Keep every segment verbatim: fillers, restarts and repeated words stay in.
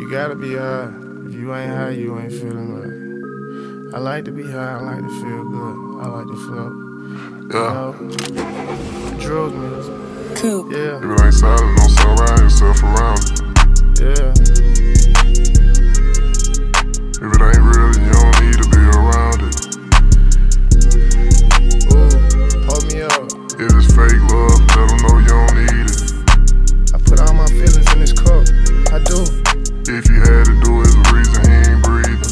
You gotta be high. If you ain't high, you ain't feeling good. I like to be high, I like to feel good. I like to float. Yeah. You know, drug music. Coop. Yeah. If it ain't solid, don't surround yourself around it. Yeah. If it ain't real, then you don't need to be around it. Ooh, pull me up. If it's fake love, let them know you don't need it. I put all my feelings in this cup. I do. If you had to do it, it's a reason he ain't breathing.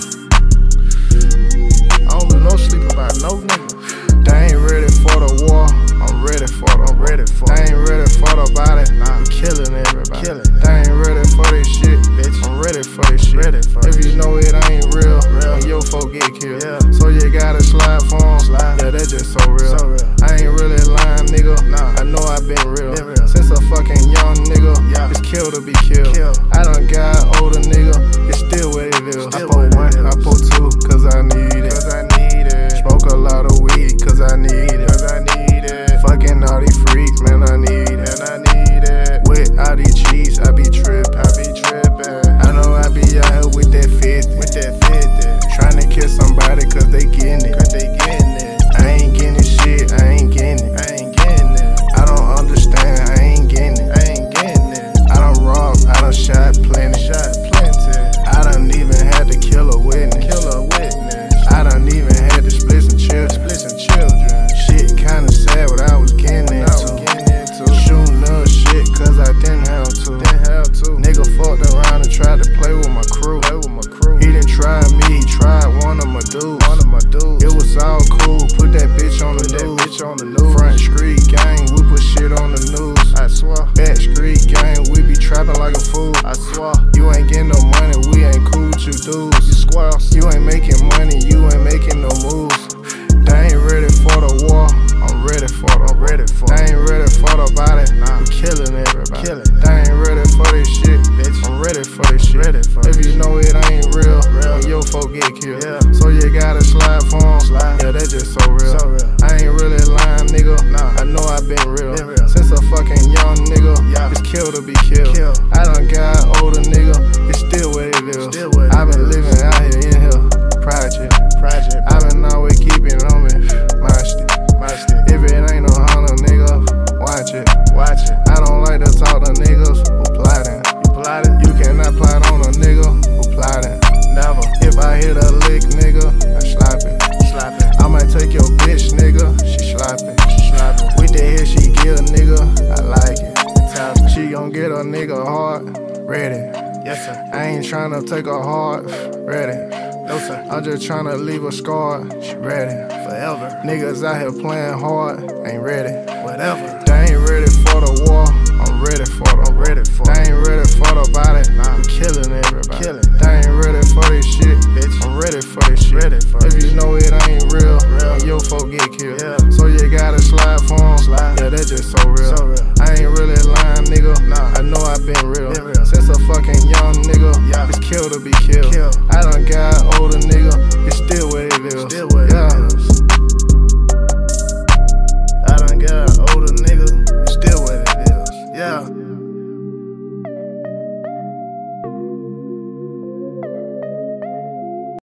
I don't do no sleep about no nigga. They ain't ready for the war. I'm ready for it. I'm ready for it. They ain't ready for the body. Nah, I'm killing everybody. Killing. They ain't ready for this shit. Bitch, I'm ready for this shit. Ready for if you know it ain't real, real. When your folk get killed. Yeah. So you gotta slide for them. Slide. Yeah, that's just so real. so real. I ain't really lying, nigga. Nah, I know I been real. Been real. Since a fucking young nigga, yeah. It's kill to be killed. Kill. I done got older, nigga. It's still what it is. Still I put one, I put two, cause I need it. Cause I need it. Smoke a lot of weed, cause I need it. Cause I need it. Fucking all these freaks, man, I need it. Man, I need it. With all these cheese, I be trippin'. I be trippin'. I know I be out here with that fifty. With that fifty. Tryna kill somebody cause they gettin' it. Cause they gettin' it. I ain't gettin' shit, I ain't gettin' it. I ain't gettin' it. I don't understand, I ain't gettin' it. I ain't gettin' it. I done robbed, I done shot plenty. Shot plenty. I done even had to kill a witness. Kill a witness. I done even had to split some children. Split some children. Shit kinda sad what I was getting into. I was getting into. Shooting little shit cause I didn't have to. Didn't have to. Nigga fucked around and tried to play with my crew. Play with my crew. He didn't try me, he tried one of my dudes. One of my dudes. It was all cool, put that bitch on the news. Bitch on the news. Front street gang, we put shit on the news. I swear. Back street gang, we be trapping like a fool. I swear. You ain't getting no money, we ain't cool with you dudes. You squares. You ain't making money, you ain't making no moves. They ain't ready for the war. I'm ready for it. I'm ready for it. They ain't ready for the body. Nah, we killing everybody. Killing. They ain't ready for this shit. Bitch, I'm ready for this shit. Ready for if you know it ain't real, real. When your folk get killed. Yeah. So you gotta slide for them. Slide. Yeah, that's just so real. so real. I ain't really lying, nigga. Nah, I know I been real. Been real. Since a fucking young nigga, yeah. It's kill to be killed. Kill. I done got older, nigga. It's still what it is. Still what it I been is. living out here in here. Project. Project. I been always keeping on me. My stick. My stick. If it ain't no Honda, nigga, watch it. Watch it. I don't like to talk to niggas who plotting. You plotting? You cannot plot on a nigga who plotting. Never. If I hit a lick, nigga, I slap it. Slap it. I might take your bitch, nigga. She slapping. She slapping. With the head she give a nigga, I like it. She gon' get a nigga hard. Ready. Yes, sir. I ain't tryna take her heart. Ready. No, sir. I'm just tryna leave a scar. She ready. Forever. Niggas out here playing hard. Ain't ready. Whatever. They ain't ready for the war. I'm ready for it. I'm ready for it. They ain't ready for the body. Nah, we killing everybody. Killing. They ain't ready for this shit. Bitch, I'm ready for this shit. Ready for if you know it ain't real, real. When your folk get killed. Yeah. So you gotta slide for them. Slide. Yeah, that's just so real. so real. I ain't really lying, nigga. Nah, I know I been real. Been real. Since a fucking young nigga, yeah. It's kill to be killed. Kill. I done got older, nigga.